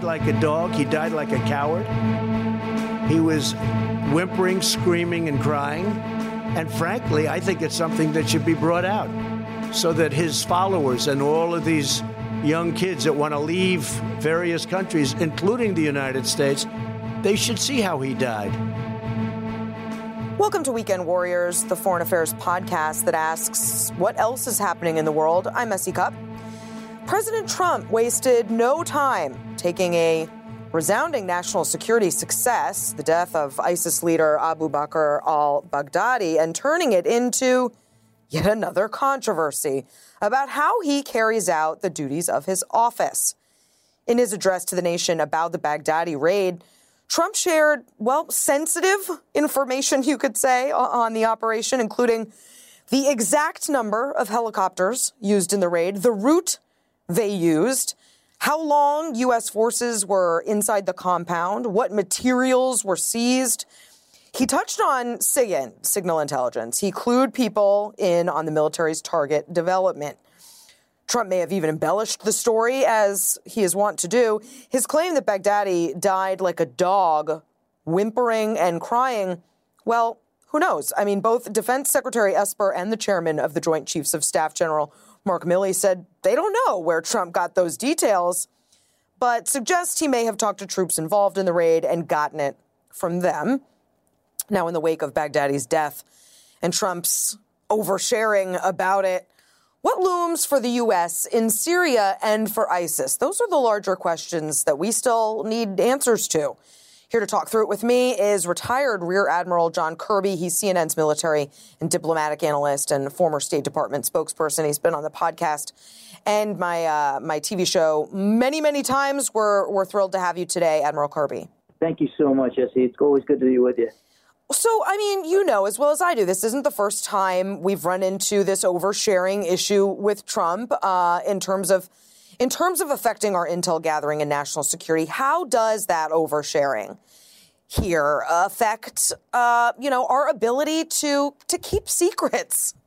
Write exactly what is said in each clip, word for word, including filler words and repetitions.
like a dog. He died like a coward. He was whimpering, screaming, and crying. And frankly, I think it's something that should be brought out so that his followers and all of these young kids that want to leave various countries, including the United States, they should see how he died. Welcome to Weekend Warriors, the foreign affairs podcast that asks what else is happening in the world. I'm Essie Cupp. President Trump wasted no time taking a resounding national security success, the death of ISIS leader Abu Bakr al-Baghdadi, and turning it into yet another controversy about how he carries out the duties of his office. In his address to the nation about the Baghdadi raid, Trump shared, well, sensitive information, you could say, on the operation, including the exact number of helicopters used in the raid, the route they used, how long U S forces were inside the compound, what materials were seized. He touched on SIGINT, signal intelligence. He clued people in on the military's target development. Trump may have even embellished the story, as he is wont to do. His claim that Baghdadi died like a dog, whimpering and crying, well, who knows? I mean, both Defense Secretary Esper and the chairman of the Joint Chiefs of Staff, General Mark Milley, said they don't know where Trump got those details, but suggest he may have talked to troops involved in the raid and gotten it from them. Now, in the wake of Baghdadi's death and Trump's oversharing about it, what looms for the U S in Syria and for ISIS? Those are the larger questions that we still need answers to. Here to talk through it with me is retired Rear Admiral John Kirby. He's C N N's military and diplomatic analyst and former State Department spokesperson. He's been on the podcast and my uh, my T V show many, many times. We're, we're thrilled to have you today, Admiral Kirby. Thank you so much, Essie. It's always good to be with you. So, I mean, you know as well as I do, this isn't the first time we've run into this oversharing issue with Trump uh, in terms of in terms of affecting our intel gathering and national security. How does that oversharing here affect, uh, you know, our ability to to keep secrets?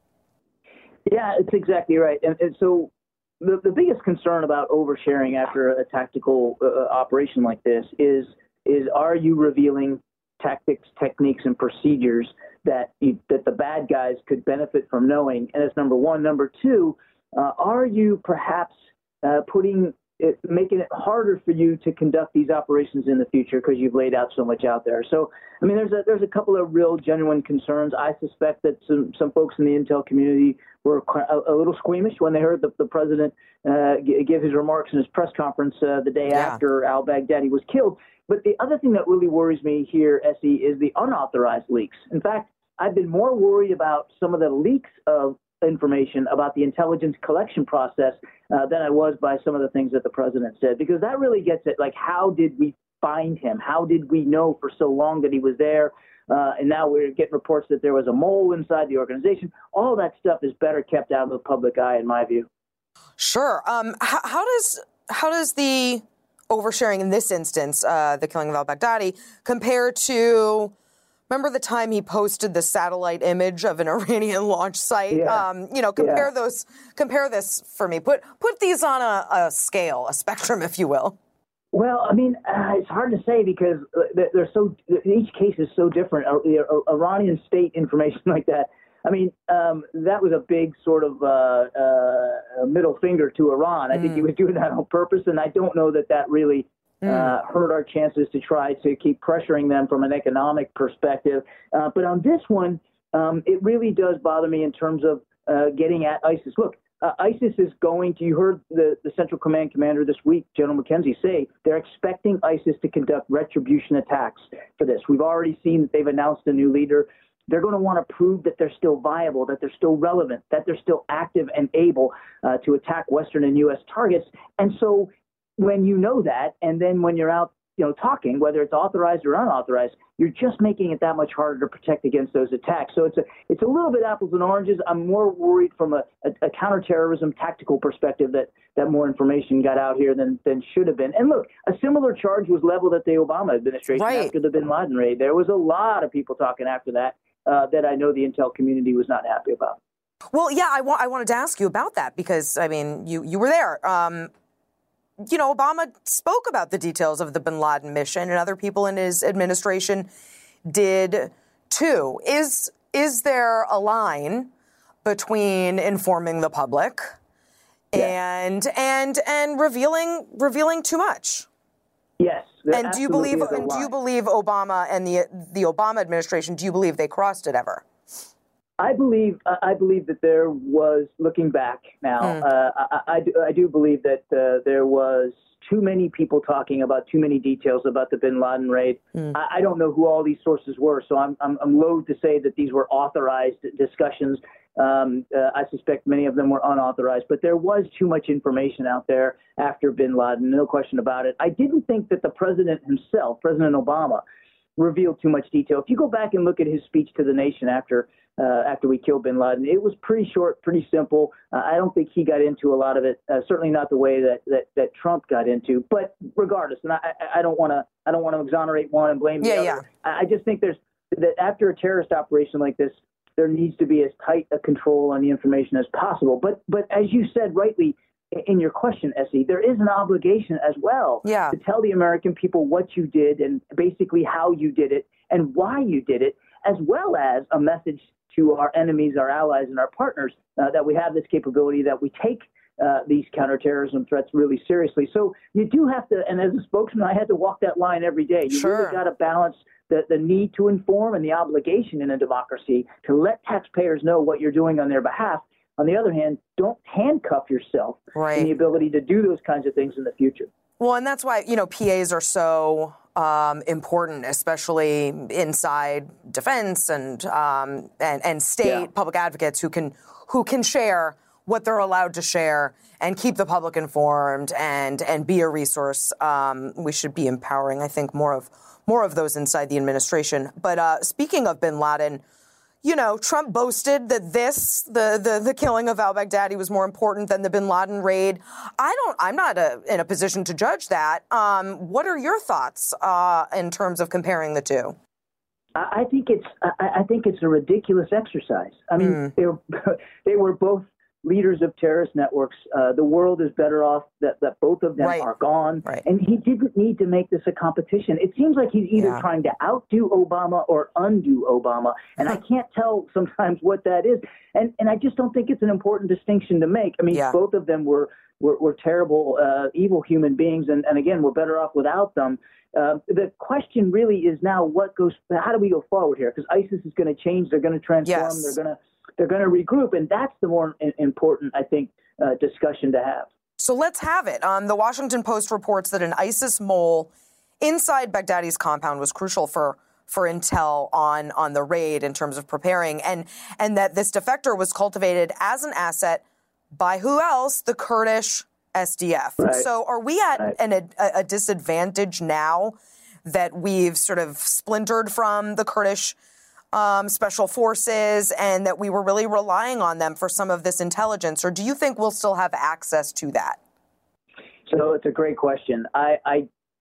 Yeah, it's exactly right. And, and so the, the biggest concern about oversharing after a tactical uh, operation like this is is are you revealing tactics, techniques, and procedures that you, that the bad guys could benefit from knowing? And that's number one. Number two, uh, are you perhaps uh, putting it, making it harder for you to conduct these operations in the future because you've laid out so much out there? So, I mean, there's a there's a couple of real genuine concerns. I suspect that some, some folks in the intel community were a, a little squeamish when they heard the, the president uh, give his remarks in his press conference uh, the day yeah. after al-Baghdadi was killed. But the other thing that really worries me here, Essie, is the unauthorized leaks. In fact, I've been more worried about some of the leaks of information about the intelligence collection process uh, than I was by some of the things that the president said, because that really gets at, like, how did we find him? How did we know for so long that he was there? Uh, and now we're getting reports that there was a mole inside the organization. All that stuff is better kept out of the public eye, in my view. Sure. Um, how, how does how does the oversharing in this instance, uh, the killing of al-Baghdadi, compare to, remember the time he posted the satellite image of an Iranian launch site? Yeah. Um, you know, compare yeah. those, compare this for me. Put put these on a, a scale, a spectrum, if you will. Well, I mean, uh, it's hard to say because they're so, each case is so different. Uh, Iranian state information like that, I mean, um, that was a big sort of uh, uh, middle finger to Iran. I mm. think he was doing that on purpose, and I don't know that that really mm. uh, hurt our chances to try to keep pressuring them from an economic perspective. Uh, but on this one, um, it really does bother me in terms of uh, getting at ISIS. Look, uh, ISIS is going to, you heard the, the Central Command commander this week, General McKenzie, say they're expecting ISIS to conduct retribution attacks for this. We've already seen that they've announced a new leader. They're going to want to prove that they're still viable, that they're still relevant, that they're still active and able uh, to attack Western and U S targets. And so when you know that, and then when you're out, you know, talking, whether it's authorized or unauthorized, you're just making it that much harder to protect against those attacks. So it's a it's a little bit apples and oranges. I'm more worried from a, a, a counterterrorism tactical perspective that, that more information got out here than, than should have been. And look, a similar charge was leveled at the Obama administration right. after the bin Laden raid. There was a lot of people talking after that. Uh, that I know the intel community was not happy about. Well, yeah, I, wa- I wanted to ask you about that because, I mean, you, you were there. Um, you know, Obama spoke about the details of the bin Laden mission, and other people in his administration did too. Is is there a line between informing the public yeah. and and and revealing revealing too much? Yes. And do you believe and do you believe Obama and the the Obama administration, do you believe they crossed it ever? I believe I believe that there was, looking back now, mm. uh, I, I, do, I do believe that uh, there was too many people talking about too many details about the bin Laden raid. Mm. I, I don't know who all these sources were, so I'm, I'm, I'm loath to say that these were authorized discussions. Um, uh, I suspect many of them were unauthorized, but there was too much information out there after bin Laden, no question about it. I didn't think that the president himself, President Obama, revealed too much detail. If you go back and look at his speech to the nation after Uh, after we killed bin Laden, it was pretty short, pretty simple. Uh, I don't think he got into a lot of it. Uh, certainly not the way that, that, that Trump got into. But regardless, and I, I don't want to I don't want to exonerate one and blame the yeah, other. Yeah. I just think there's that after a terrorist operation like this, there needs to be as tight a control on the information as possible. But but as you said rightly in your question, Essie, there is an obligation as well yeah. to tell the American people what you did and basically how you did it and why you did it, as well as a message to our enemies, our allies, and our partners uh, that we have this capability, that we take uh, these counterterrorism threats really seriously. So you do have to, and as a spokesman, I had to walk that line every day. You sure. really got to balance the, the need to inform and the obligation in a democracy to let taxpayers know what you're doing on their behalf. On the other hand, don't handcuff yourself right. in the ability to do those kinds of things in the future. Well, and that's why, you know, P As are so um, important, especially inside defense and um, and, and state yeah. public advocates who can who can share what they're allowed to share and keep the public informed and and be a resource. Um, we should be empowering, I think, more of more of those inside the administration. But uh, speaking of bin Laden, you know, Trump boasted that this, the, the the killing of al-Baghdadi, was more important than the bin Laden raid. I don't, I'm not a, in a position to judge that. Um, what are your thoughts uh, in terms of comparing the two? I think it's, I, I think it's a ridiculous exercise. I mean, mm. they were, they were both leaders of terrorist networks. Uh, the world is better off that, that both of them right. are gone. Right. And he didn't need to make this a competition. It seems like he's either yeah. trying to outdo Obama or undo Obama. And I can't tell sometimes what that is. And and I just don't think it's an important distinction to make. I mean, yeah. both of them were, were, were terrible, uh, evil human beings. And, and again, we're better off without them. Uh, the question really is now what goes, how do we go forward here? Because ISIS is going to change. They're going to transform. Yes. They're going to They're going to regroup, and that's the more important, I think, uh, discussion to have. So let's have it. Um, the Washington Post reports that an ISIS mole inside Baghdadi's compound was crucial for for intel on on the raid in terms of preparing, and and that this defector was cultivated as an asset by who else? The Kurdish S D F. Right. So are we at right. an, a, a disadvantage now that we've sort of splintered from the Kurdish Um, special forces, and that we were really relying on them for some of this intelligence? Or do you think we'll still have access to that? So it's a great question. I I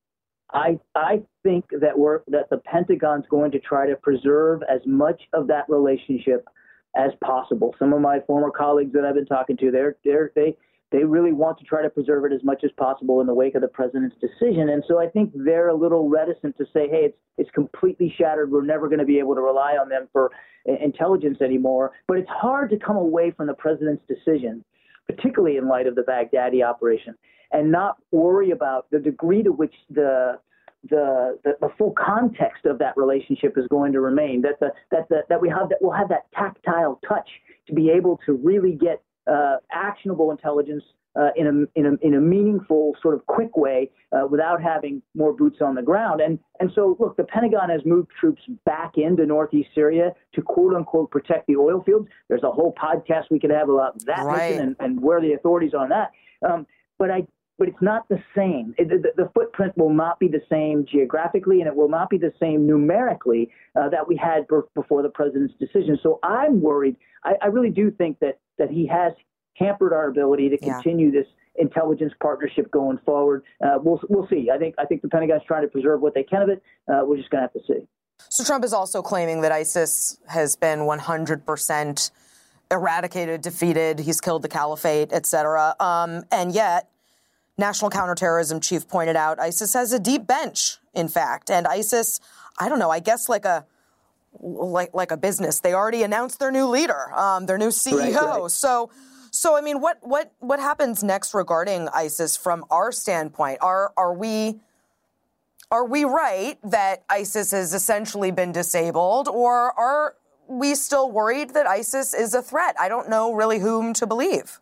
I, I think that we're that the Pentagon's going to try to preserve as much of that relationship as possible. Some of my former colleagues that I've been talking to, they're they're they they really want to try to preserve it as much as possible in the wake of the president's decision. And so I think they're a little reticent to say, hey, it's it's completely shattered. We're never going to be able to rely on them for intelligence anymore. But it's hard to come away from the president's decision, particularly in light of the Baghdadi operation, and not worry about the degree to which the the the, the full context of that relationship is going to remain, that the that the, that we have that we'll have that tactile touch to be able to really get uh, actionable intelligence uh, in a in a in a meaningful sort of quick way uh, without having more boots on the ground. And and so look, the Pentagon has moved troops back into northeast Syria to quote unquote protect the oil fields. There's a whole podcast we could have about that right. mission and, and where the authorities are on that. Um, but I. But it's not the same. It, the, the footprint will not be the same geographically, and it will not be the same numerically uh, that we had b- before the president's decision. So I'm worried. I, I really do think that that he has hampered our ability to continue yeah. this intelligence partnership going forward. Uh, we'll we'll see. I think I think the Pentagon's trying to preserve what they can of it. Uh, we're just going to have to see. So Trump is also claiming that ISIS has been one hundred percent eradicated, defeated. He's killed the caliphate, et cetera. Um, and yet, National Counterterrorism Chief pointed out, ISIS has a deep bench, in fact. And ISIS, I don't know, I guess like a like like a business, they already announced their new leader, um, their new C E O. Right, right. So, so I mean, what what what happens next regarding ISIS from our standpoint? Are are we are we right that ISIS has essentially been disabled, or are we still worried that ISIS is a threat? I don't know really whom to believe.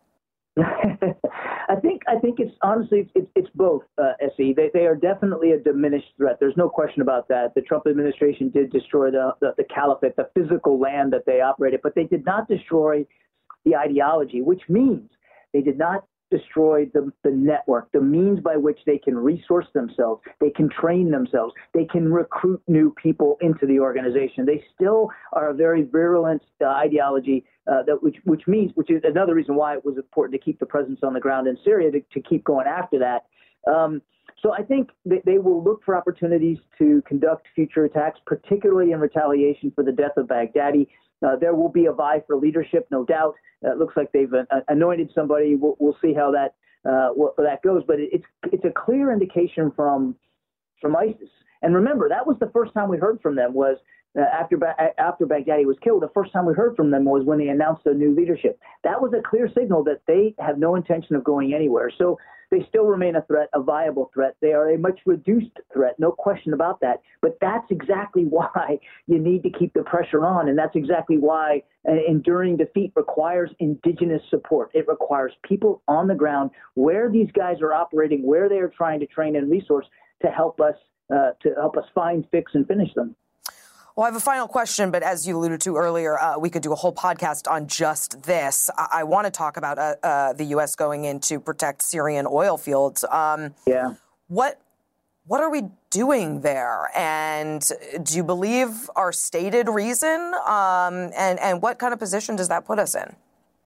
I think I think it's honestly it's it's both, uh, Essie. They they are definitely a diminished threat. There's no question about that. The Trump administration did destroy the, the the caliphate, the physical land that they operated, but they did not destroy the ideology, which means they did not destroy the the network, the means by which they can resource themselves, they can train themselves, they can recruit new people into the organization. They still are a very virulent uh, ideology. Uh, that which which means which is another reason why it was important to keep the presence on the ground in Syria to, to keep going after that. Um, so I think they, they will look for opportunities to conduct future attacks, particularly in retaliation for the death of Baghdadi. Uh, there will be a vie for leadership, no doubt. Uh, it looks like they've uh, anointed somebody. We'll, we'll see how that uh, what, that goes. But it, it's it's a clear indication from from ISIS. And remember, that was the first time we heard from them was. Uh, after after Baghdadi was killed, the first time we heard from them was when they announced their new leadership. That was a clear signal that they have no intention of going anywhere. So they still remain a threat, a viable threat. They are a much reduced threat, no question about that. But that's exactly why you need to keep the pressure on, and that's exactly why uh, enduring defeat requires indigenous support. It requires people on the ground where these guys are operating, where they are trying to train and resource to help us uh, to help us find, fix, and finish them. Well, I have a final question, but as you alluded to earlier, uh, we could do a whole podcast on just this. I, I want to talk about uh, uh, the U S going in to protect Syrian oil fields. Um, yeah. What what are we doing there? And do you believe our stated reason? Um, and, and what kind of position does that put us in?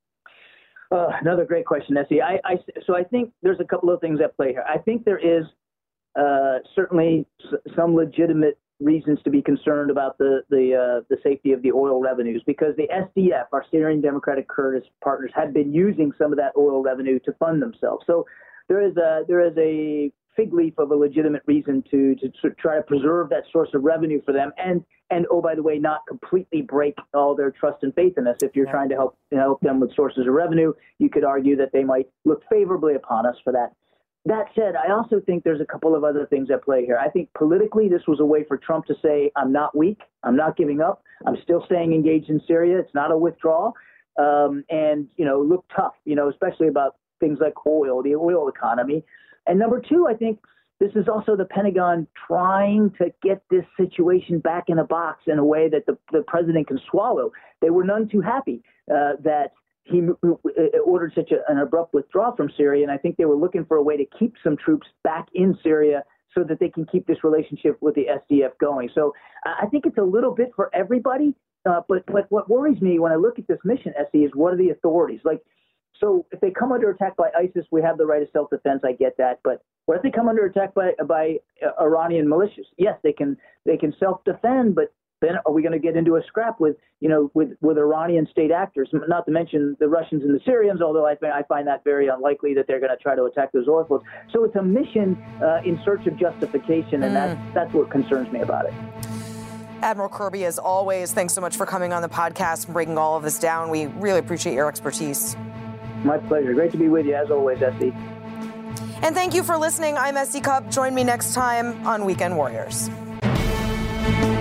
Uh, another great question, Essie. I, I, so I think there's a couple of things at play here. I think there is uh, certainly s- some legitimate reasons to be concerned about the the uh, the safety of the oil revenues, because the S D F, our Syrian Democratic Kurdish partners, had been using some of that oil revenue to fund themselves. So there is a there is a fig leaf of a legitimate reason to to, to try to preserve that source of revenue for them, and and oh, by the way, not completely break all their trust and faith in us. If you're yeah. trying to help you know, help them with sources of revenue, you could argue that they might look favorably upon us for that. That said, I also think there's a couple of other things at play here. I think politically, this was a way for Trump to say, I'm not weak, I'm not giving up, I'm still staying engaged in Syria. It's not a withdrawal, um, and, you know, look tough, you know, especially about things like oil, the oil economy. And number two, I think this is also the Pentagon trying to get this situation back in a box in a way that the, the president can swallow. They were none too happy uh, that he ordered such a, an abrupt withdrawal from Syria, and I think they were looking for a way to keep some troops back in Syria so that they can keep this relationship with the S D F going. So I think it's a little bit for everybody, uh, but, but what worries me when I look at this mission, Essie, is what are the authorities? Like, so if they come under attack by ISIS, we have the right of self-defense, I get that, but what if they come under attack by by uh, Iranian militias? Yes, they can they can self-defend, but then are we going to get into a scrap with, you know, with, with Iranian state actors, not to mention the Russians and the Syrians, although I, I find that very unlikely that they're going to try to attack those oil fields. So it's a mission uh, in search of justification, and mm. that's, that's what concerns me about it. Admiral Kirby, as always, thanks so much for coming on the podcast and breaking all of this down. We really appreciate your expertise. My pleasure. Great to be with you, as always, Essie. And thank you for listening. I'm Essie Cupp. Join me next time on Weekend Warriors.